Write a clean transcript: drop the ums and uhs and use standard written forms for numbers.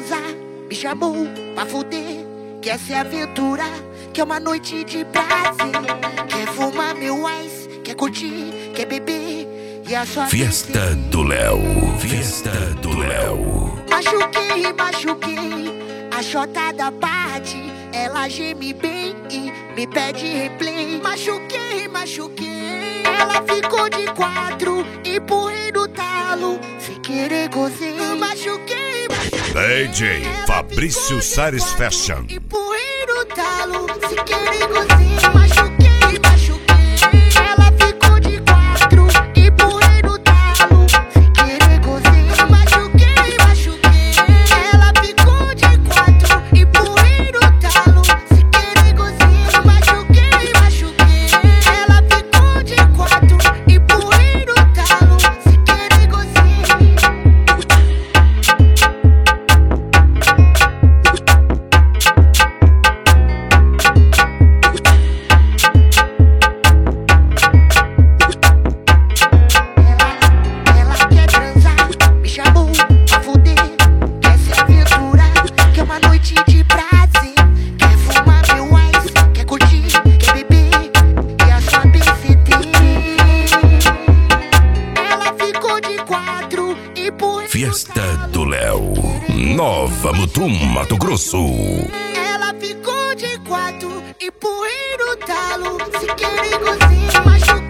transar, me chamou pra fuder. Quer se aventurar, quer uma noite de prazer. Quer fumar meu ice, quer curtir, quer beber. E a sua Fiesta do Léo, Fiesta do Léo. Machuquei, a chota da parte. Ela geme bem e me pede replay. Machuquei, ela ficou de quatro. Empurrei no talo, sem querer gozei. Machuquei. DJ Fabrício Sares Fashion. Empurrei no talo, sem querer gozei. Machuquei. Ela ficou de quatro. Empurrei no talo, sem querer gozei. Machuquei. Ela ficou de quatro. Empurrei no talo, sem querer gozei. Machuquei. Ela ficou de quatro. Empurrei no talo, sem querer gozei. Ela quer transar, me chamou pra fuder. Quer se aventurar, quer uma noite de prazer. Quer fumar meu ice, quer curtir, quer beber. E a sua BCT. Ela ficou de quatro, empurrei no Fiesta talo. do Léo, Nova Mutum, Mato Grosso. Ela ficou de quatro, empurrei no talo, sem querer gozei. Machuquei.